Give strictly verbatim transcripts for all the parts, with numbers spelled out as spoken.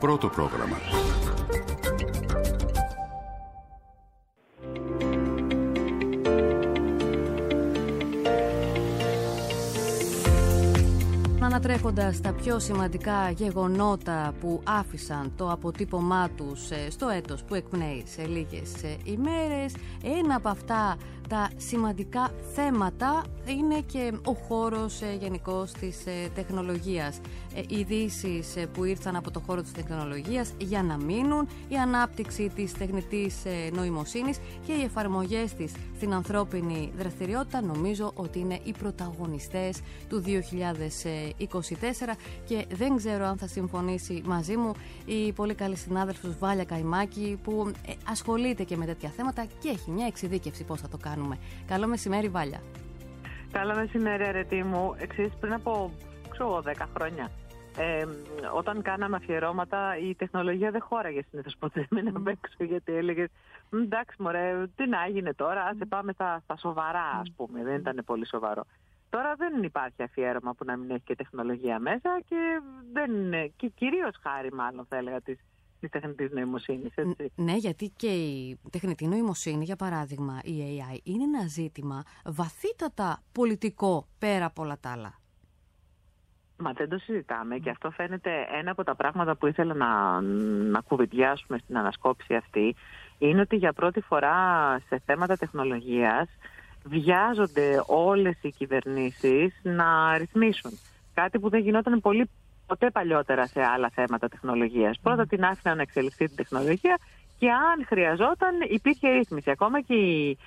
Πρώτο πρόγραμμα. Ανατρέχοντας τα πιο σημαντικά γεγονότα που άφησαν το αποτύπωμά τους στο έτος που εκπνέει σε λίγες ημέρες, ένα από αυτά τα σημαντικά θέματα είναι και ο χώρος γενικώς της τεχνολογίας. Ειδήσεις που ήρθαν από το χώρο της τεχνολογίας για να μείνουν, η ανάπτυξη της τεχνητής νοημοσύνης και οι εφαρμογές της στην ανθρώπινη δραστηριότητα νομίζω ότι είναι οι πρωταγωνιστές του δύο χιλιάδες είκοσι τέσσερα και δεν ξέρω αν θα συμφωνήσει μαζί μου η πολύ καλή συνάδελφος Βάλια Καϊμάκη που ασχολείται και με τέτοια θέματα και έχει μια εξειδίκευση πώς θα το κάνουμε. Καλό μεσημέρι, Βάλια. Καλό μεσημέρι, αρετή μου. Εξής, πριν από ξέρω, δέκα χρόνια, ε, όταν κάναμε αφιερώματα, η τεχνολογία δεν χώραγε συνήθως ποτέ. Μην απ' έξω, γιατί έλεγες εντάξει, μωρέ, τι να έγινε τώρα, ας πάμε στα, στα σοβαρά, ας πούμε. Δεν ήταν πολύ σοβαρό. Τώρα δεν υπάρχει αφιέρωμα που να μην έχει και τεχνολογία μέσα και, δεν είναι, και κυρίως χάρη, μάλλον θα έλεγα, της, της τεχνητής νοημοσύνης. Έτσι. Ναι, γιατί και η τεχνητή νοημοσύνη, για παράδειγμα, η έι άι, είναι ένα ζήτημα βαθύτατα πολιτικό πέρα από όλα τα άλλα. Μα δεν το συζητάμε και αυτό φαίνεται ένα από τα πράγματα που ήθελα να, να κουβεντιάσουμε στην ανασκόπηση αυτή. Είναι ότι για πρώτη φορά σε θέματα τεχνολογίας βιάζονται όλες οι κυβερνήσεις να ρυθμίσουν. Κάτι που δεν γινόταν πολύ ποτέ παλιότερα σε άλλα θέματα τεχνολογίας. Πρώτα την άφηναν να εξελιχθεί την τεχνολογία και αν χρειαζόταν υπήρχε ρύθμιση. Ακόμα και οι,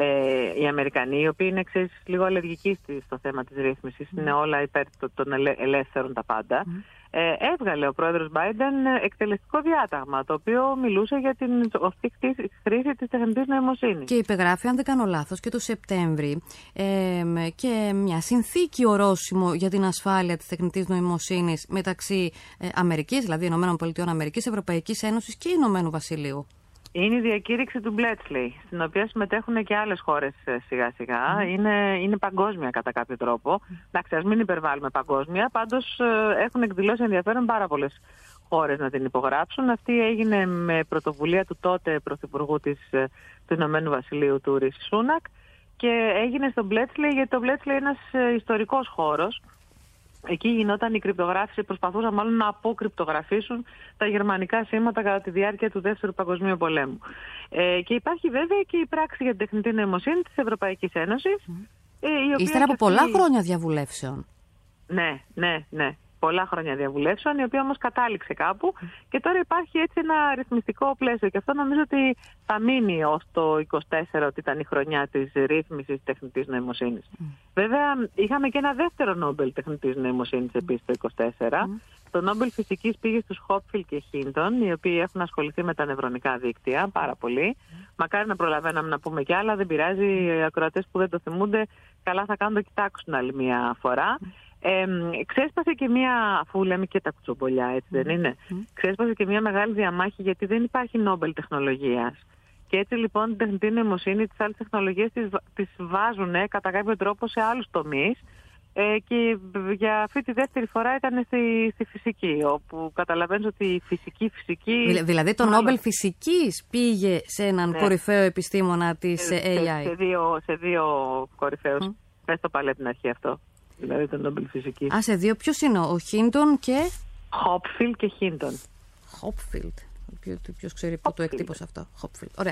ε, οι Αμερικανοί, οι οποίοι είναι ξέρεις, λίγο αλλεργικοί στο θέμα της ρύθμισης, mm. είναι όλα υπέρ των ελεύθερων τα πάντα, mm. ε, έβγαλε ο πρόεδρος Biden εκτελεστικό διάταγμα, το οποίο μιλούσε για την ορθή χρήση της τεχνητής νοημοσύνης. Και υπεγράφει, αν δεν κάνω λάθος, και το Σεπτέμβρη ε, και μια συνθήκη ορόσημο για την ασφάλεια της τεχνητής νοημοσύνης μεταξύ ε, Αμερικής, δηλαδή ΗΠΑ, Ευρωπαϊκής Ένωσης και Ηνωμένου Βασιλείου. Είναι η διακήρυξη του Bletchley, στην οποία συμμετέχουν και άλλες χώρες σιγά σιγά. Mm. Είναι, είναι παγκόσμια κατά κάποιο τρόπο. Mm. Εντάξει, ας μην υπερβάλλουμε παγκόσμια, πάντως έχουν εκδηλώσει ενδιαφέρον πάρα πολλές χώρες να την υπογράψουν. Αυτή έγινε με πρωτοβουλία του τότε Πρωθυπουργού της, του Ηνωμένου Βασιλείου, του Ρισι Σούνακ, και έγινε στο Bletchley, γιατί το Bletchley είναι ένας ιστορικός χώρος. Εκεί γινόταν η κρυπτογράφηση, προσπαθούσαν μάλλον να αποκρυπτογραφήσουν τα γερμανικά σήματα κατά τη διάρκεια του Δεύτερου Παγκοσμίου Πολέμου. Ε, και υπάρχει βέβαια και η πράξη για την τεχνητή νοημοσύνη της Ευρωπαϊκής Ένωσης. Ε, Ύστερα από πολλά αυτή... χρόνια διαβουλεύσεων. Ναι, ναι, ναι. Πολλά χρόνια διαβουλεύσεων, η οποία όμως κατάληξε κάπου και τώρα υπάρχει έτσι ένα ρυθμιστικό πλαίσιο. Και αυτό νομίζω ότι θα μείνει ως το είκοσι τέσσερα, ότι ήταν η χρονιά της ρύθμισης τεχνητής νοημοσύνης. Mm. Βέβαια, είχαμε και ένα δεύτερο Νόμπελ τεχνητής νοημοσύνης επίσης το είκοσι τέσσερα. Mm. Το Νόμπελ Φυσικής πήγε στους Χόπφιλ και Χίντον, οι οποίοι έχουν ασχοληθεί με τα νευρονικά δίκτυα πάρα πολύ. Mm. Μακάρι να προλαβαίναμε να πούμε κι άλλα, δεν πειράζει. Οι ακροατές που δεν το θυμούνται, καλά θα κάνουν το κοιτάξουν άλλη μια φορά. Mm. Ε, ξέσπασε και μία, αφού λέμε και τα κουτσομπολιά, έτσι δεν είναι, mm. ξέσπασε και μία μεγάλη διαμάχη, γιατί δεν υπάρχει Νόμπελ τεχνολογίας. Και έτσι λοιπόν την τεχνητή νοημοσύνη, τις άλλες τεχνολογίες τις, τις βάζουν ε, κατά κάποιο τρόπο σε άλλους τομείς, ε, και για αυτή τη δεύτερη φορά ήταν στη, στη φυσική, όπου καταλαβαίνεις ότι η φυσική φυσική... Δηλαδή το μάλλον... Νόμπελ Φυσικής πήγε σε έναν ναι. κορυφαίο επιστήμονα της σε, έι άι. Σε, σε, δύο, σε δύο κορυφαίους. Mm. Πες το πάλι από την αρχή αυτό. Δηλαδή το Νόμπελ Φυσικής. Α, σε δύο. Ποιος είναι ο Χίντον και... Χόπφιλ και Χίντον. Χόπφιλ. Ποιος ξέρει πού το εκτύπωσε αυτό. Χόπφιλ. Ωραία.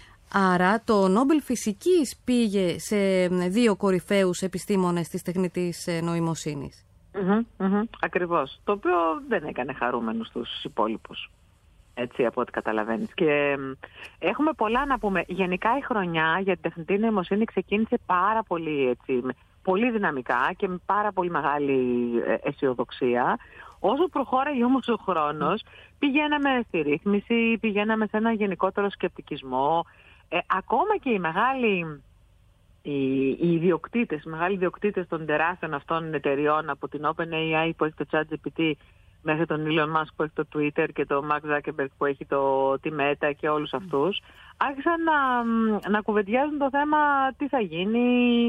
Άρα το Νόμπελ Φυσικής πήγε σε δύο κορυφαίους επιστήμονες της τεχνητής νοημοσύνης. Mm-hmm, mm-hmm, ακριβώς. Το οποίο δεν έκανε χαρούμενους τους υπόλοιπους. Έτσι, από ό,τι καταλαβαίνεις. Και ε, έχουμε πολλά να πούμε. Γενικά η χρονιά για την τεχνητή νοημοσύνη ξεκίνησε πάρα πολύ έτσι, πολύ δυναμικά και με πάρα πολύ μεγάλη αισιοδοξία. Όσο προχώραγε όμως ο χρόνος, πηγαίναμε στη ρύθμιση, πηγαίναμε σε ένα γενικότερο σκεπτικισμό. Ε, ακόμα και οι μεγάλοι οι, οι ιδιοκτήτες, οι μεγάλοι ιδιοκτήτες των τεράστιων αυτών εταιριών, από την OpenAI που έχει το ChatGPT μέχρι τον Elon Musk που έχει το Twitter και το Mark Zuckerberg που έχει το, τη Meta και όλους αυτούς, άρχισαν να, να κουβεντιάζουν το θέμα τι θα γίνει,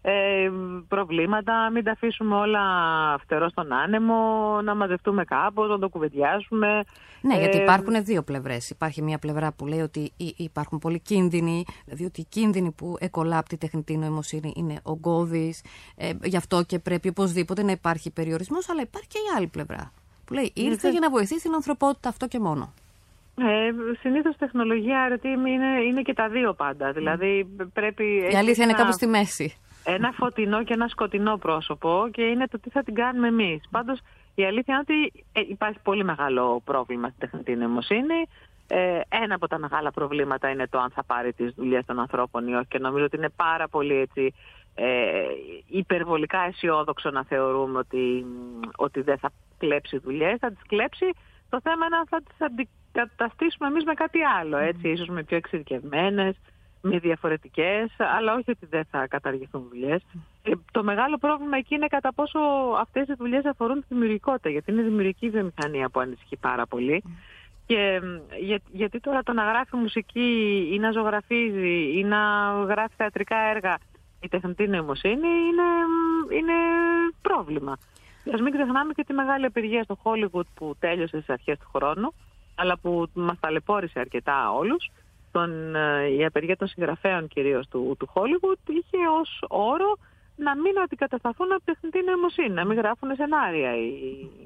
ε, προβλήματα, μην τα αφήσουμε όλα φτερό στον άνεμο, να μαζευτούμε κάπως, να το κουβεντιάσουμε. Ναι, ε, γιατί υπάρχουν δύο πλευρές. Υπάρχει μια πλευρά που λέει ότι υπάρχουν πολλοί κίνδυνοι, διότι οι κίνδυνοι που εκολάπτει η τεχνητή νοημοσύνη είναι ογκώδεις, ε, γι' αυτό και πρέπει οπωσδήποτε να υπάρχει περιορισμός, αλλά υπάρχει και η άλλη πλευρά που λέει ήρθε για να βοηθήσει την ανθρωπότητα, αυτό και μόνο. Ε, συνήθως τεχνολογία, αρετή, είναι, είναι και τα δύο πάντα. Δηλαδή πρέπει. Η αλήθεια είναι κάπου στη μέση. Ένα φωτεινό και ένα σκοτεινό πρόσωπο και είναι το τι θα την κάνουμε εμείς. Πάντως η αλήθεια είναι ότι ε, υπάρχει πολύ μεγάλο πρόβλημα στην τεχνητή νοημοσύνη. Ε, ένα από τα μεγάλα προβλήματα είναι το αν θα πάρει τις δουλειές των ανθρώπων ή όχι. Και νομίζω ότι είναι πάρα πολύ έτσι, ε, υπερβολικά αισιόδοξο να θεωρούμε ότι, ότι δεν θα κλέψει δουλειές. Θα τις κλέψει. Το θέμα είναι αν θα τις αντικαταστήσουμε εμείς με κάτι άλλο. Έτσι, ίσως με πιο εξειδικευμένες, με διαφορετικές, αλλά όχι ότι δεν θα καταργηθούν δουλειές. Ε, το μεγάλο πρόβλημα εκεί είναι κατά πόσο αυτές οι δουλειές αφορούν τη δημιουργικότητα, γιατί είναι η δημιουργική βιομηχανία που ανησυχεί πάρα πολύ. Και για, γιατί τώρα το να γράφει μουσική ή να ζωγραφίζει ή να γράφει θεατρικά έργα η τεχνητή νοημοσύνη είναι, είναι πρόβλημα. Ας μην ξεχνάμε και τη μεγάλη απεργία στο Hollywood που τέλειωσε στις αρχές του χρόνου, αλλά που μας ταλαιπώρησε αρκετά όλους. Τον, η απεργία των συγγραφέων κυρίως του, του Hollywood είχε ως όρο να μην αντικατασταθούν από τεχνητή νοημοσύνη, να μην γράφουν σενάρια οι,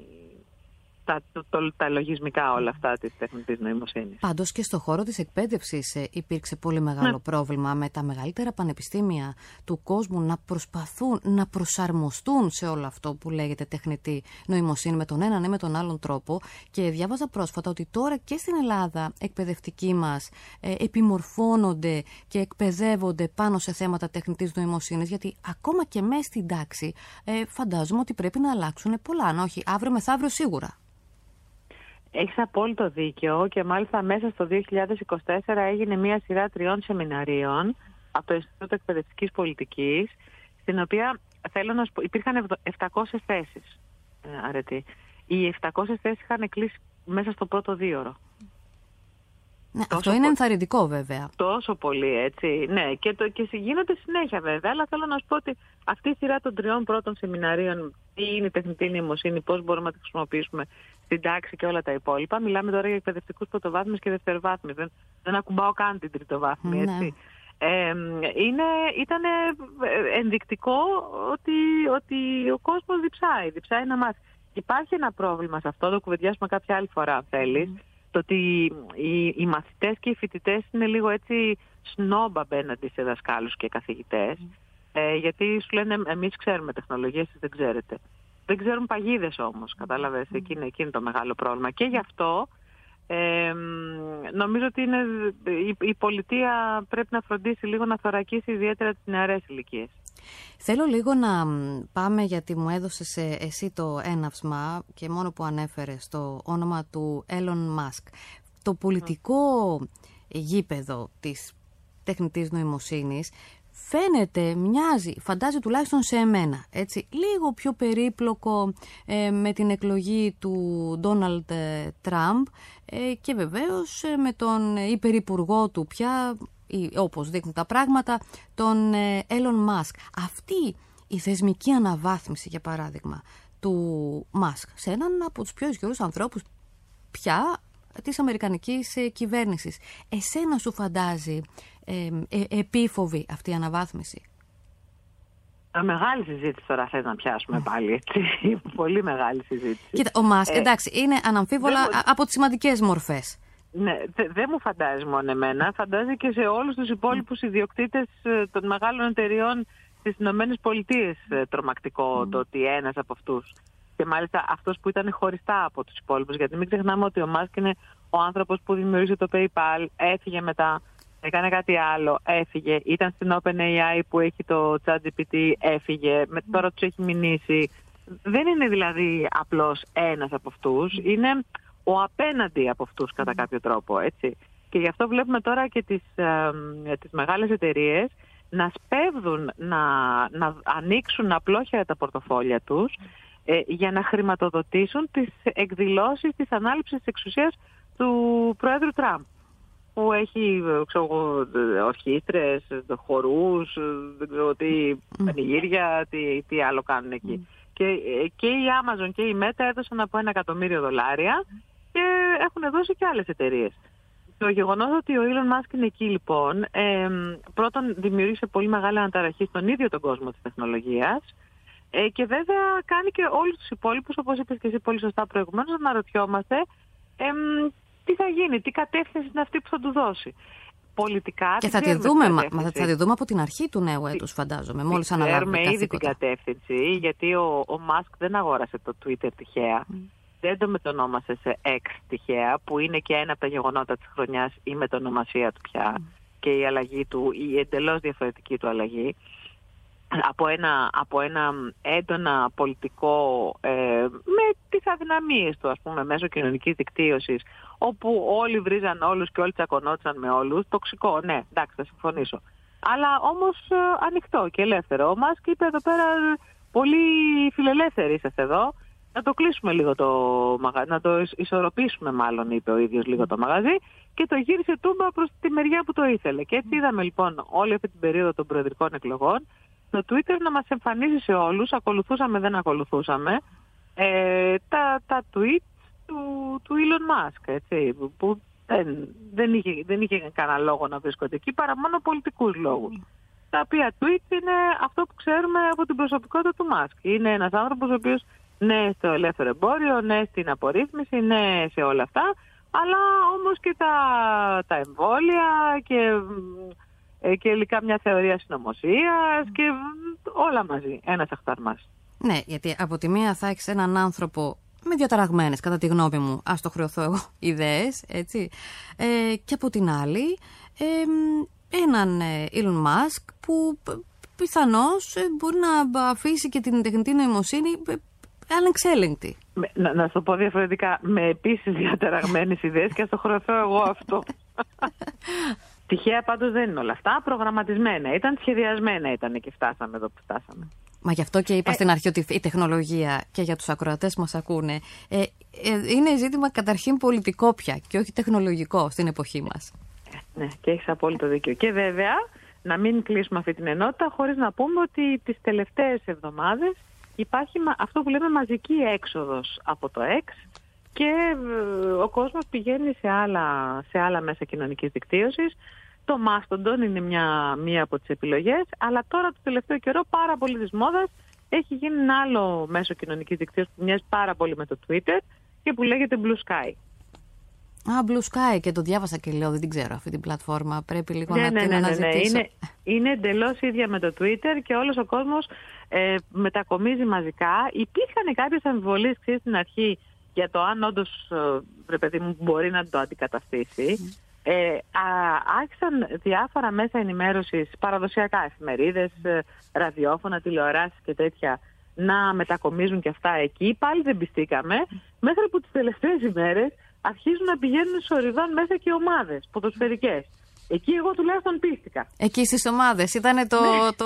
τα, το, το, τα λογισμικά όλα αυτά της τεχνητής νοημοσύνης. Πάντως και στο χώρο της εκπαίδευσης ε, υπήρξε πολύ μεγάλο ναι. πρόβλημα με τα μεγαλύτερα πανεπιστήμια του κόσμου να προσπαθούν να προσαρμοστούν σε όλο αυτό που λέγεται τεχνητή νοημοσύνη με τον έναν ή με τον άλλον τρόπο. Και διάβαζα πρόσφατα ότι τώρα και στην Ελλάδα εκπαιδευτικοί μας ε, επιμορφώνονται και εκπαιδεύονται πάνω σε θέματα τεχνητής νοημοσύνης, γιατί ακόμα και μέσα στην τάξη ε, φαντάζομαι ότι πρέπει να αλλάξουν πολλά, αν όχι αύριο μεθαύριο σίγουρα. Έχεις απόλυτο δίκιο και μάλιστα μέσα στο δύο χιλιάδες είκοσι τέσσερα έγινε μια σειρά τριών σεμιναρίων από το Ινστιτούτο Εκπαιδευτικής Πολιτικής, στην οποία θέλω να σου πω, υπήρχαν επτακόσιες θέσεις. Ε, αρετή. Οι επτακόσιες θέσεις είχαν κλείσει μέσα στο πρώτο δίωρο. Ναι, αυτό είναι ενθαρρυντικό βέβαια. Τόσο πολύ, έτσι. Ναι, και, το, και γίνονται συνέχεια βέβαια, αλλά θέλω να σου πω ότι αυτή η σειρά των τριών πρώτων σεμιναρίων, τι είναι η τεχνητή νοημοσύνη, πώς μπορούμε να τη χρησιμοποιήσουμε στην τάξη και όλα τα υπόλοιπα. Μιλάμε τώρα για εκπαιδευτικούς πρωτοβάθμιους και δευτεροβάθμιους. Δεν, δεν ακουμπάω καν την τριτοβάθμια, έτσι. Ναι. Ε, είναι, ήταν ενδεικτικό ότι, ότι ο κόσμος διψάει, διψάει να μάθει. Υπάρχει ένα πρόβλημα σε αυτό, το κουβεντιάσουμε κάποια άλλη φορά αν θέλεις. Mm. Το ότι οι, οι μαθητές και οι φοιτητές είναι λίγο έτσι σνόμπ απέναντι σε δασκάλους και καθηγητές. Mm. Ε, γιατί σου λένε εμείς ξέρουμε τεχνολογίες, εσείς δεν ξέρετε. Δεν ξέρουν παγίδες όμως, κατάλαβες, mm. εκεί, είναι, εκεί είναι το μεγάλο πρόβλημα. Και γι' αυτό ε, νομίζω ότι είναι, η, η πολιτεία πρέπει να φροντίσει λίγο να θωρακίσει ιδιαίτερα τις νεαρές ηλικίες. Θέλω λίγο να πάμε, γιατί μου έδωσες εσύ το έναυσμα και μόνο που ανέφερες το όνομα του Elon Musk. Το πολιτικό γήπεδο της τεχνητής νοημοσύνης φαίνεται, μοιάζει, φαντάζει τουλάχιστον σε εμένα, έτσι, λίγο πιο περίπλοκο ε, με την εκλογή του Ντόναλντ Τραμπ ε, και βεβαίως ε, με τον υπερυπουργό του πια, ή, όπως δείχνουν τα πράγματα, τον ε, Elon Musk. Αυτή η θεσμική αναβάθμιση, για παράδειγμα, του Musk σε έναν από τους πιο ισχυρούς ανθρώπους πια της αμερικανικής ε, κυβέρνησης, εσένα σου φαντάζει ε, ε, επίφοβη αυτή η αναβάθμιση? Μεγάλη συζήτηση τώρα θες να πιάσουμε πάλι, έτσι. Πολύ μεγάλη συζήτηση. Κοίτα, ο Musk, ε, εντάξει, είναι αναμφίβολα δεν... από τις σημαντικές μορφές. Ναι, δεν δε μου φαντάζει μόνο εμένα, φαντάζει και σε όλους τους υπόλοιπους ιδιοκτήτες των μεγάλων εταιριών στις Ηνωμένες Πολιτείες τρομακτικό mm. το ότι ένας από αυτούς, και μάλιστα αυτός που ήταν χωριστά από τους υπόλοιπους, γιατί μην ξεχνάμε ότι ο Μάσκ είναι ο άνθρωπος που δημιούργησε το PayPal, έφυγε μετά, έκανε κάτι άλλο, έφυγε, ήταν στην OpenAI που έχει το ChatGPT, έφυγε, με, τώρα τους έχει μηνύσει. Δεν είναι δηλαδή απλώς ένας από αυτούς, είναι ο απέναντι από αυτούς κατά κάποιο τρόπο, έτσι. Και γι' αυτό βλέπουμε τώρα και τις, ε, τις μεγάλες εταιρείες να σπέβδουν να, να ανοίξουν απλόχερα τα πορτοφόλια τους ε, για να χρηματοδοτήσουν τις εκδηλώσεις της ανάληψης της εξουσίας του Πρόεδρου Τραμπ. που έχει ορχήστρες, χορούς, δεν ξέρω τι, πανηγύρια, τι, τι άλλο κάνουν εκεί. Mm. Και, και η Amazon και η Meta έδωσαν από ένα εκατομμύριο δολάρια και έχουν δώσει και άλλες εταιρείες. Το γεγονός ότι ο Elon Musk είναι εκεί λοιπόν, ε, πρώτον δημιούργησε πολύ μεγάλη αναταραχή στον ίδιο τον κόσμο της τεχνολογίας ε, και βέβαια κάνει και όλους τους υπόλοιπους, όπως είπες και εσύ πολύ σωστά προηγουμένως, να αναρωτιόμαστε ε, τι θα γίνει, τι κατεύθυνση είναι αυτή που θα του δώσει. Πολιτικά και θα τη, δούμε, μα, θα τη δούμε από την αρχή του νέου έτους, φαντάζομαι, μόλις αναλάβει τα καθήκοντα. Ήδη την κατεύθυνση, γιατί ο, ο Musk δεν αγόρασε το Twitter τυχαία. Mm. Δεν το μετονόμασε σε X τυχαία, που είναι και ένα από τα γεγονότα της χρονιάς, η μετονομασία του πια mm. και η αλλαγή του, η εντελώς διαφορετική του αλλαγή. Από ένα, από ένα έντονα πολιτικό, ε, με τις αδυναμίες του, ας πούμε, μέσω κοινωνικής δικτύωσης, όπου όλοι βρίζαν όλους και όλοι τσακωνόντουσαν με όλους. Τοξικό, ναι, εντάξει, θα συμφωνήσω. Αλλά όμως ε, ανοιχτό και ελεύθερο. Ο Μάσκ είπε εδώ πέρα, πολύ φιλελεύθεροι είσαστε εδώ, να το κλείσουμε λίγο το μαγαζί, να το ισορροπήσουμε μάλλον, είπε ο ίδιος λίγο το μαγαζί, και το γύρισε τούμπα προς τη μεριά που το ήθελε. Και έτσι είδαμε λοιπόν όλη αυτή την περίοδο των προεδρικών εκλογών το Twitter να μας εμφανίζει σε όλους, ακολουθούσαμε δεν ακολουθούσαμε, ε, τα, τα tweets του, του Elon Musk, έτσι, που δεν, δεν, είχε, δεν είχε κανένα λόγο να βρίσκονται εκεί, παρά μόνο πολιτικούς λόγους. Mm. Τα οποία tweets είναι αυτό που ξέρουμε από την προσωπικότητα του Musk. Είναι ένας άνθρωπος ο οποίος ναι στο ελεύθερο εμπόριο, ναι στην απορρίθμιση, ναι σε όλα αυτά, αλλά όμως και τα, τα εμβόλια και... και υλικά μια θεωρία συνωμοσίας και όλα μαζί, ένας αχταρμάς. Ναι, γιατί από τη μία θα έχεις έναν άνθρωπο με διαταραγμένες, κατά τη γνώμη μου, ας το χρεωθώ εγώ, ιδέες, έτσι, ε, και από την άλλη ε, έναν Elon Musk που πιθανώς μπορεί να αφήσει και την τεχνητή νοημοσύνη ανεξέλεγκτη. Να, να σου το πω διαφορετικά, με επίσης διαταραγμένες ιδέες και ας το χρεωθώ εγώ αυτό. Τυχαία πάντως δεν είναι όλα αυτά, προγραμματισμένα ήταν, σχεδιασμένα ήταν και φτάσαμε εδώ που φτάσαμε. Μα γι' αυτό και είπα ε... στην αρχή ότι η τεχνολογία, και για τους ακροατές που μας ακούνε, ε, ε, είναι ζήτημα καταρχήν πολιτικό πια και όχι τεχνολογικό στην εποχή μας. Ναι, και έχεις απόλυτο δίκιο. Και βέβαια, να μην κλείσουμε αυτή την ενότητα χωρίς να πούμε ότι τις τελευταίες εβδομάδες υπάρχει αυτό που λέμε μαζική έξοδος από το X, και ο κόσμος πηγαίνει σε άλλα, σε άλλα μέσα κοινωνικής δικτύωσης. Το Mastodon είναι μια, μία από τις επιλογές, αλλά τώρα το τελευταίο καιρό πάρα πολύ της μόδας έχει γίνει ένα άλλο μέσο κοινωνικής δικτύωσης που μοιάζει πάρα πολύ με το Twitter και που λέγεται Blue Sky. Α, Blue Sky, και το διάβασα και λέω, δεν την ξέρω αυτή την πλατφόρμα, πρέπει λίγο ναι, να ναι, την ναι, αναζητήσω. Ναι, είναι, είναι εντελώς ίδια με το Twitter και όλος ο κόσμος ε, μετακομίζει μαζικά. Υπήρχαν κάποιες αμφιβολίες στην αρχή για το αν όντως ρε παιδί μου μπορεί να το αντικαταστήσει. Mm. Ε, α, άρχισαν διάφορα μέσα ενημέρωσης, παραδοσιακά εφημερίδες, ραδιόφωνα, τηλεοράσεις και τέτοια, να μετακομίζουν και αυτά εκεί. Πάλι δεν πιστήκαμε, μέχρι που τις τελευταίες ημέρες αρχίζουν να πηγαίνουν σοριδών μέσα και ομάδες ποδοσφαιρικές. Εκεί εγώ τουλάχιστον πίστηκα. Εκεί στις ομάδες ήταν το, το...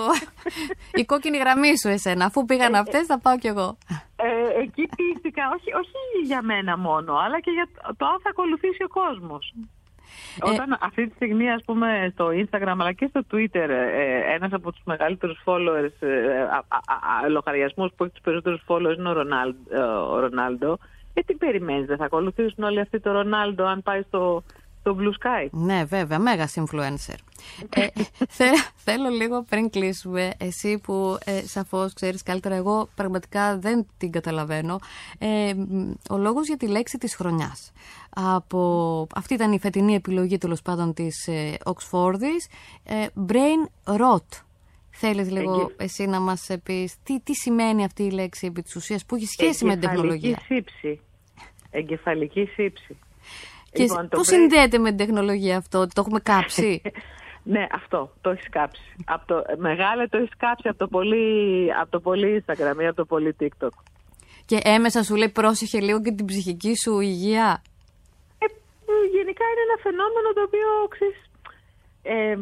η κόκκινη γραμμή σου εσένα. Αφού πήγαν αυτές θα πάω κι εγώ. Ε, εκεί πίστηκα, όχι, όχι για μένα μόνο, αλλά και για το αν θα ακολουθήσει ο κόσμος. Ε, Όταν αυτή τη στιγμή, ας πούμε, στο Instagram αλλά και στο Twitter, ε, ένας από τους μεγαλύτερους followers, ε, α, α, α, λογαριασμούς που έχει τους περισσότερους followers είναι ο Ρονάλντο. Ε, ο Ρονάλντο. Ε, τι περιμένεις, δεν θα ακολουθήσουν όλοι αυτοί το Ρονάλντο αν πάει στο... το Blue Sky. Ναι, βέβαια, μέγας influencer. ε, θε, θέλω λίγο πριν κλείσουμε, εσύ που ε, σαφώς ξέρεις καλύτερα, εγώ πραγματικά δεν την καταλαβαίνω, ε, ο λόγος για τη λέξη της χρονιάς. Από, αυτή ήταν η φετινή επιλογή τέλος πάντων της ε, Οξφόρδης, ε, brain rot. Θέλεις λίγο Εγγε... εσύ να μας πεις τι, τι σημαίνει αυτή η λέξη επί της ουσίας, που έχει σχέση με την τεχνολογία. Σύψη. Εγκεφαλική σύψη. Και λοιπόν, πώς brain... συνδέεται με την τεχνολογία αυτό, ότι το έχουμε κάψει? Ναι, αυτό, το έχεις κάψει. Από το, μεγάλε το έχεις κάψει από το, πολύ, από το πολύ Instagram ή από το πολύ TikTok. Και έμεσα σου λέει πρόσεχε λίγο και την ψυχική σου υγεία. Ε, γενικά είναι ένα φαινόμενο το οποίο, ξέρεις, ε,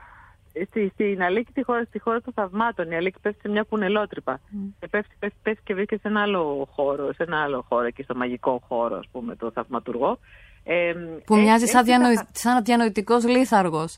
στη, στην Αλίκη, τη χώρα, στη χώρα των θαυμάτων, η Αλίκη πέφτει σε μια κουνελότρυπα. Mm. Και πέφτει, πέφτει, πέφτει και βρίσκεται σε ένα άλλο χώρο, σε ένα άλλο χώρο, εκεί στο μαγικό χώρο, ας πούμε, το θαυματουργό. Ε, που έτσι, μοιάζει σαν, διανοη... θα... σαν διανοητικός λίθαργος.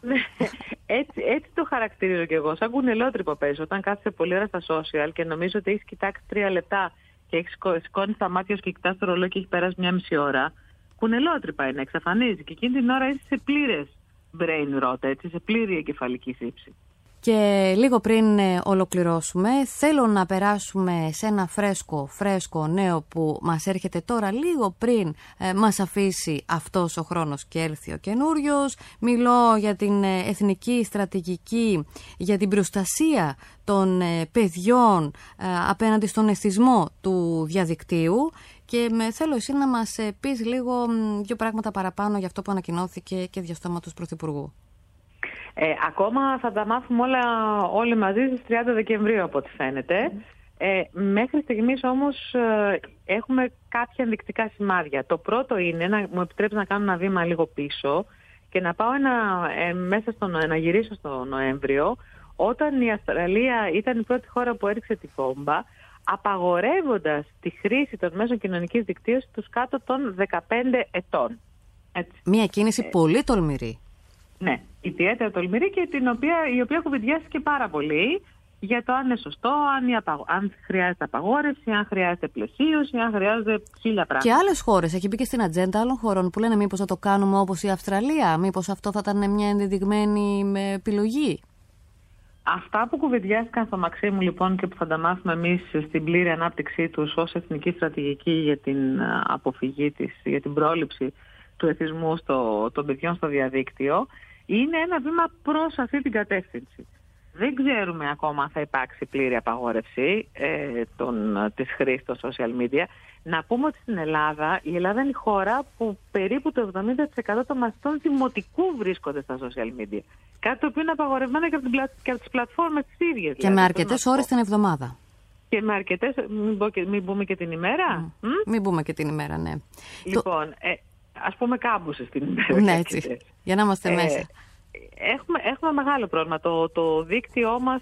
έτσι, έτσι το χαρακτηρίζω κι εγώ. Σαν κουνελότρυπο παίζει. Όταν κάθεσαι πολλή ώρα στα social και νομίζω ότι έχεις κοιτάξει τρία λεπτά και έχεις σηκώνει τα μάτια σου και κοιτάς το ρολόι και έχει περάσει μια μισή ώρα. Κουνελότρυπα είναι, εξαφανίζει. Και εκείνη την ώρα είσαι σε πλήρες brain rot, έτσι, σε πλήρη εγκεφαλική σύψη. Και λίγο πριν ολοκληρώσουμε, θέλω να περάσουμε σε ένα φρέσκο, φρέσκο νέο που μας έρχεται τώρα λίγο πριν ε, μας αφήσει αυτός ο χρόνος και έλθει ο καινούριος. Μιλώ για την εθνική στρατηγική, για την προστασία των ε, παιδιών ε, απέναντι στον εθισμό του διαδικτύου. Και με, θέλω εσύ να μας ε, πεις λίγο δύο πράγματα παραπάνω για αυτό που ανακοινώθηκε και διαστόματος Πρωθυπουργού. Ε, ακόμα θα τα μάθουμε όλα όλοι μαζί στις τριάντα Δεκεμβρίου από ό,τι φαίνεται. Ε, μέχρι στιγμής όμως ε, έχουμε κάποια ενδεικτικά σημάδια. Το πρώτο είναι να μου επιτρέψει να κάνω ένα βήμα λίγο πίσω και να πάω ένα, ε, μέσα στο, να γυρίσω στο Νοέμβριο, όταν η Αυστραλία ήταν η πρώτη χώρα που έριξε τη βόμβα, απαγορεύοντας τη χρήση των μέσων κοινωνικής δικτύωσης τους κάτω των δεκαπέντε ετών. Έτσι. Μια κίνηση ε, πολύ τολμηρή. Ναι, ιδιαίτερα τολμηρή και την οποία, η οποία κουβεντιάστηκε πάρα πολύ για το αν είναι σωστό, αν, η απαγο... αν χρειάζεται απαγόρευση, αν χρειάζεται πλαισίωση, αν χρειάζεται χίλια πράγματα. Και άλλες χώρες, έχει μπει και στην ατζέντα άλλων χωρών που λένε μήπως θα το κάνουμε όπως η Αυστραλία, μήπως αυτό θα ήταν μια ενδεδειγμένη επιλογή. Αυτά που κουβεντιάστηκαν στο Μαξίμου λοιπόν και που θα τα μάθουμε εμείς στην πλήρη ανάπτυξή τους ως εθνική στρατηγική για την αποφυγή της, για την πρόληψη του εθισμού στο, των παιδιών στο διαδίκτυο, είναι ένα βήμα προς αυτή την κατεύθυνση. Δεν ξέρουμε ακόμα αν θα υπάρξει πλήρη απαγόρευση ε, των, της χρήσης των social media. Να πούμε ότι στην Ελλάδα, η Ελλάδα είναι η χώρα που περίπου το εβδομήντα τοις εκατό των μαθητών δημοτικού βρίσκονται στα social media. Κάτι το οποίο είναι απαγορευμένο και από, την, και από τις πλατφόρμες τις ίδιες. Και δηλαδή, με αρκετές ώρες την εβδομάδα. Και με αρκετές, μην, πω και, μην πούμε και την ημέρα. Mm. Mm? Μην πούμε και την ημέρα, ναι. Λοιπόν, το... ε, ας πούμε κάμπουσες την ημέρα. Ναι, έτσι, για να είμαστε ε, μέσα. Έχουμε, έχουμε μεγάλο πρόβλημα. Το, το δίκτυό μας,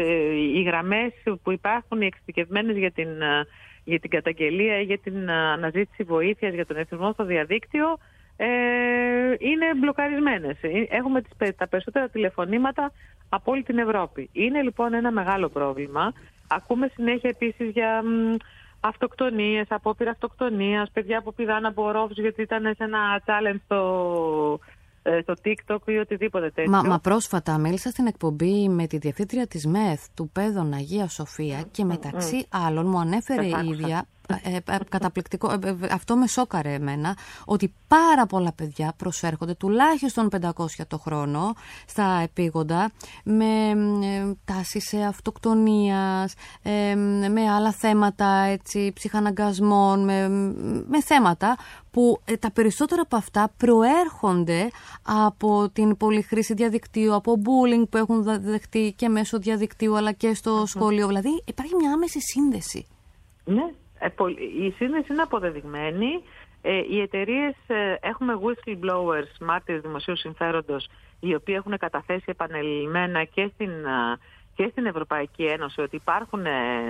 οι γραμμές που υπάρχουν, οι εξειδικευμένες για την, για την καταγγελία ή για την αναζήτηση βοήθειας για τον εθισμό στο διαδίκτυο, ε, είναι μπλοκαρισμένες. Έχουμε τις, τα περισσότερα τηλεφωνήματα από όλη την Ευρώπη. Είναι λοιπόν ένα μεγάλο πρόβλημα. Ακούμε συνέχεια επίσης για μ, αυτοκτονίες, απόπειρα αυτοκτονίας, παιδιά που πηδάνε από ρόφους γιατί ήταν σε ένα challenge στο... στο TikTok ή οτιδήποτε τέτοιο. Μα, μα πρόσφατα μίλησα στην εκπομπή με τη διευθύντρια της ΜΕΘ του Πέδων Αγία Σοφία mm. και μεταξύ mm. άλλων μου ανέφερε η ίδια, ε, ε, καταπληκτικό, ε, ε, αυτό με σόκαρε εμένα, ότι πάρα πολλά παιδιά προσέρχονται τουλάχιστον πεντακόσια το χρόνο στα επίγοντα με ε, τάσεις αυτοκτονίας, ε, με άλλα θέματα έτσι, ψυχαναγκασμών, με, με θέματα που ε, τα περισσότερα από αυτά προέρχονται από την πολυχρήση διαδικτύου, από bullying που έχουν δεχτεί και μέσω διαδικτύου αλλά και στο mm-hmm. σχολείο. Δηλαδή υπάρχει μια άμεση σύνδεση. Ναι, η σύνδεση είναι αποδεδειγμένη. Ε, οι εταιρείες, ε, έχουμε whistleblowers, μάρτυρες δημοσίου συμφέροντος, οι οποίοι έχουν καταθέσει επανειλημμένα και στην, και στην Ευρωπαϊκή Ένωση ότι υπάρχουν ε,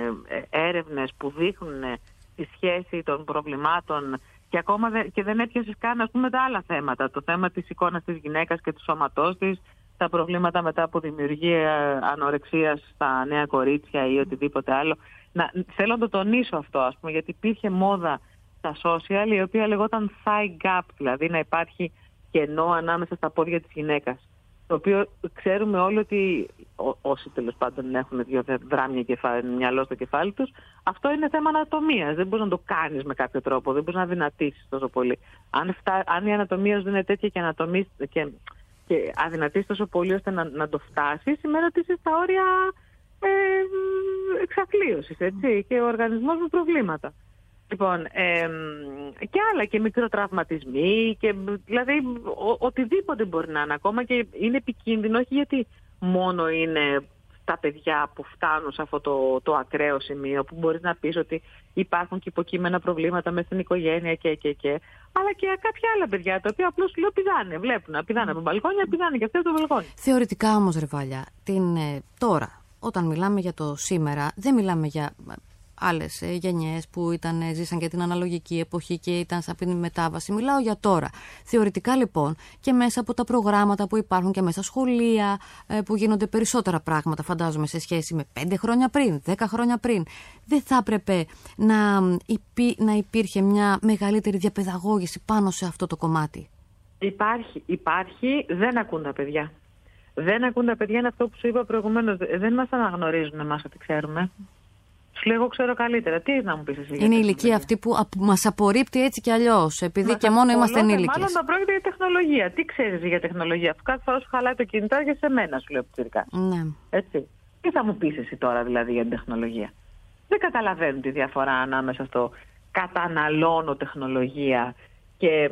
έρευνες που δείχνουν ε, τη σχέση των προβλημάτων και ακόμα δε, και δεν έπιασες καν ας πούμε τα άλλα θέματα. Το θέμα της εικόνας της γυναίκας και του σώματός της, τα προβλήματα μετά από δημιουργία ανορεξίας στα νέα κορίτσια ή οτιδήποτε άλλο. Να, θέλω να το τονίσω αυτό, ας πούμε, γιατί υπήρχε μόδα στα social η οποία λεγόταν thigh gap, δηλαδή να υπάρχει κενό ανάμεσα στα πόδια της γυναίκας. Το οποίο ξέρουμε όλοι ότι ό, όσοι τέλος πάντων έχουν δύο δράμια κεφάλι, μυαλό στο κεφάλι τους, αυτό είναι θέμα ανατομίας. Δεν μπορείς να το κάνεις με κάποιο τρόπο, δεν μπορείς να δυνατήσεις τόσο πολύ. Αν, φτά, αν η ανατομία σου δεν είναι τέτοια και, ανατομής, και, και αδυνατήσεις τόσο πολύ ώστε να, να το φτάσεις, σημαίνει ότι είσαι στα όρια ε, εξαθλίωσης, έτσι, και ο οργανισμός με προβλήματα. Λοιπόν, ε, και άλλα και μικροτραυματισμοί, και, δηλαδή ο, οτιδήποτε μπορεί να είναι ακόμα, και είναι επικίνδυνο όχι γιατί μόνο είναι τα παιδιά που φτάνουν σε αυτό το, το ακραίο σημείο που μπορείς να πεις ότι υπάρχουν και υποκείμενα προβλήματα μέσα στην οικογένεια και, και, και, αλλά και κάποια άλλα παιδιά τα οποία απλώς λέω πηδάνε, βλέπουν, πηδάνε από μπαλκόνια, πηδάνε και αυτές το μπαλκόνι. Θεωρητικά όμως, Ρεβάλια, την, ε, τώρα όταν μιλάμε για το σήμερα δεν μιλάμε για άλλες γενιές που ήταν, ζήσαν και την αναλογική εποχή και ήταν σε αυτήν την μετάβαση. Μιλάω για τώρα. Θεωρητικά λοιπόν και μέσα από τα προγράμματα που υπάρχουν και μέσα σχολεία που γίνονται περισσότερα πράγματα, φαντάζομαι, σε σχέση με πέντε χρόνια πριν, δέκα χρόνια πριν, δεν θα έπρεπε να, υπή, να υπήρχε μια μεγαλύτερη διαπαιδαγώγηση πάνω σε αυτό το κομμάτι? Υπάρχει, υπάρχει, δεν ακούν τα παιδιά. Δεν ακούν τα παιδιά, είναι αυτό που σου είπα προηγουμένως. Δεν μας αναγνωρίζουν εμάς ότι ξέρουμε. Σου λέω, εγώ ξέρω καλύτερα. Τι να μου πεις εσύ? Είναι η ηλικία αυτή που μας απορρίπτει έτσι κι αλλιώς, επειδή μας και μόνο είμαστε ενήλικες. Μάλλον θα πρόκειται για τεχνολογία. Τι ξέρεις για τεχνολογία? Αφού κάθε φορά σου χαλάει το κινητό και σε μένα, σου λέω πιτσιρικά. Ναι. Έτσι. Τι θα μου πεις εσύ τώρα δηλαδή για την τεχνολογία? Δεν καταλαβαίνουν τη διαφορά ανάμεσα στο καταναλώνω τεχνολογία και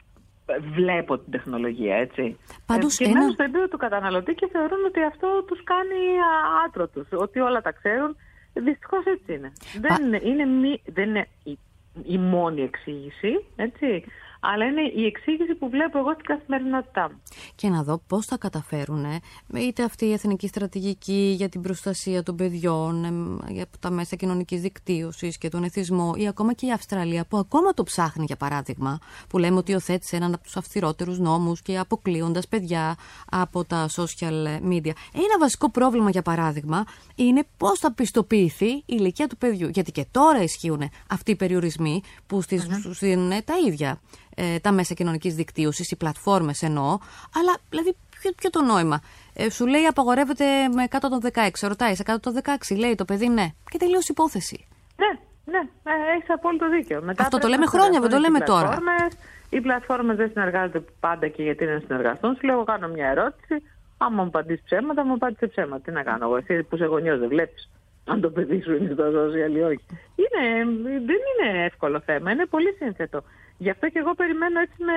βλέπω την τεχνολογία, έτσι. Πάντως και ένα... μένουν στο επίπεδο του καταναλωτή και θεωρούν ότι αυτό τους κάνει άτρωτους, ότι όλα τα ξέρουν. Δυστυχώς έτσι είναι. Πα... Δεν είναι, είναι, μη, δεν είναι η, η μόνη εξήγηση, έτσι, αλλά είναι η εξήγηση που βλέπω εγώ στην καθημερινότητά μου. Και να δω πώς θα καταφέρουν, είτε αυτή η εθνική στρατηγική για την προστασία των παιδιών, για τα μέσα κοινωνικής δικτύωσης και τον εθισμό, ή ακόμα και η Αυστραλία που ακόμα το ψάχνει, για παράδειγμα, που λέμε ότι υιοθέτησε έναν από τους αυστηρότερους νόμους και αποκλείοντας παιδιά από τα social media. Ένα βασικό πρόβλημα, για παράδειγμα, είναι πώς θα πιστοποιηθεί η ηλικία του παιδιού. Γιατί και τώρα ισχύουν αυτοί οι περιορισμοί που στις, mm-hmm. στους δίνουν τα ίδια. Ε, τα μέσα κοινωνικής δικτύωσης, οι πλατφόρμες εννοώ, αλλά δηλαδή ποιο, ποιο το νόημα? Ε, σου λέει απαγορεύεται με κάτω των δεκαέξι, ρωτάει σε κάτω των δεκαέξι, λέει το παιδί ναι, και τελείως υπόθεση. Ναι, ναι, ε, έχεις απόλυτο δίκιο. Μετά αυτό το λέμε χρόνια, δεν το λέμε τώρα. Οι πλατφόρμες δεν συνεργάζονται πάντα και γιατί να συνεργαστούν. Σου λέω, εγώ κάνω μια ερώτηση, άμα μου απαντήσει ψέματα, μου απάντησε ψέματα. Τι να κάνω εγώ, εσύ που είσαι γονιός δεν βλέπεις αν το παιδί σου είναι στο social ή όχι? Είναι, δεν είναι εύκολο θέμα, είναι πολύ σύνθετο. Γι' αυτό και εγώ περιμένω έτσι με,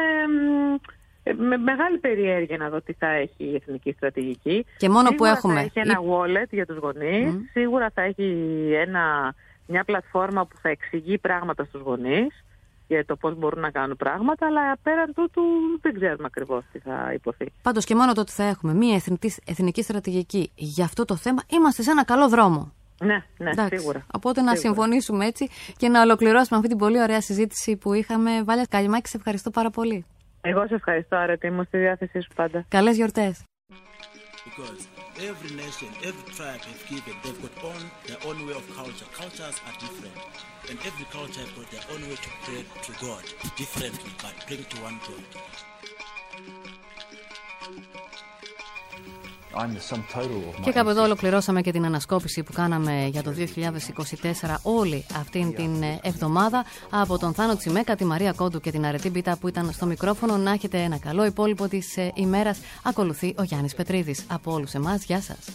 με μεγάλη περιέργεια να δω τι θα έχει η εθνική στρατηγική. Και μόνο σίγουρα που έχουμε. Θα έχει ένα wallet για τους γονείς, mm. σίγουρα θα έχει ένα, μια πλατφόρμα που θα εξηγεί πράγματα στους γονείς για το πώς μπορούν να κάνουν πράγματα, αλλά πέραν τούτου δεν ξέρουμε ακριβώς τι θα υποθεί. Πάντως και μόνο το ότι θα έχουμε μια εθνική, εθνική στρατηγική για αυτό το θέμα, είμαστε σε ένα καλό δρόμο. Ναι, ναι, εντάξει, σίγουρα. Οπότε να σίγουρα. συμφωνήσουμε έτσι και να ολοκληρώσουμε αυτή την πολύ ωραία συζήτηση που είχαμε. Βάλια Καλιμάκη, σε ευχαριστώ πάρα πολύ. Εγώ σε ευχαριστώ, Αρετή, είμαι στη διάθεσή σου πάντα. Καλές γιορτές. Every nation, every tribe has given, they've got own, their own way of culture. Cultures are different. And every culture has got their own way to pray to God, differently, but bring to one God. Και κάπου εδώ ολοκληρώσαμε και την ανασκόπηση που κάναμε για το δύο χιλιάδες είκοσι τέσσερα όλη αυτήν την εβδομάδα. Από τον Θάνο Τσιμέκα, τη Μαρία Κόντου και την Αρετή Μπίτα που ήταν στο μικρόφωνο. Να έχετε ένα καλό υπόλοιπο της ημέρας. Ακολουθεί ο Γιάννης Πετρίδης. Από όλους εμάς, γεια σας.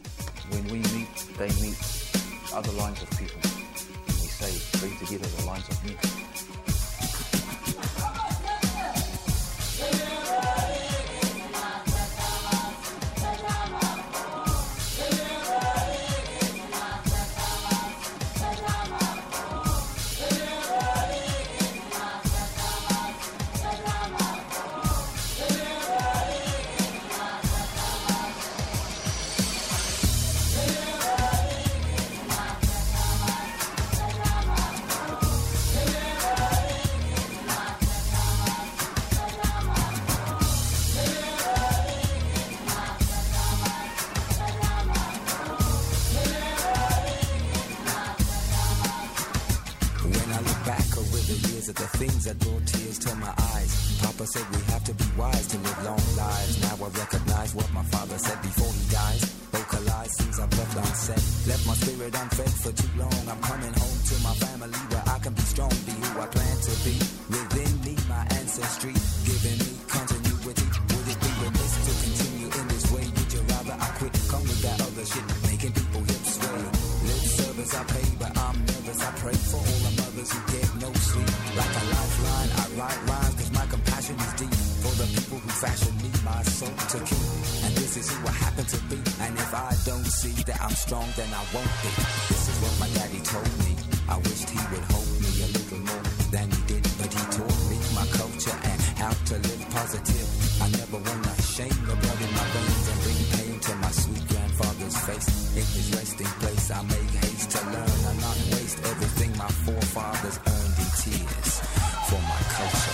The things that brought tears to my eyes. Papa said we have to be wise to live long lives. Now I recognize what my father said before he dies. Vocalize things I've left unsaid. Left my spirit unfed for too long. I'm coming home to my family where I can be strong, be who I plan to be. Within me, my ancestry, giving me continuity. Would it be remiss to continue in this way? Would you rather I quit? Come with that other shit, making people hips sway. Lip service I pay, but I'm nervous. I pray for all the mothers who get no sleep. Like a lifeline, I write rhymes cause my compassion is deep. For the people who fashion me, my soul to keep. And this is who I happen to be. And if I don't see that I'm strong, then I won't be. This is what my daddy told me. I wished he would hold me a little more than he did. But he taught me my culture and how to live positive. I never wanna shame the blood in my veins and bring pain to my sweet grandfather's face. In his resting place, I make haste to learn and not waste every my forefathers earned in tears for my culture.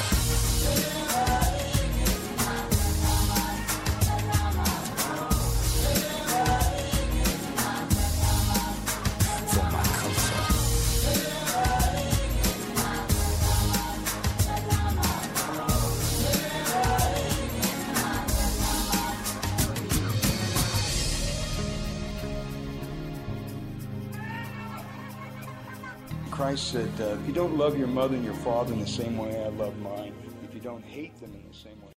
Christ said, uh, if you don't love your mother and your father in the same way I love mine, if you don't hate them in the same way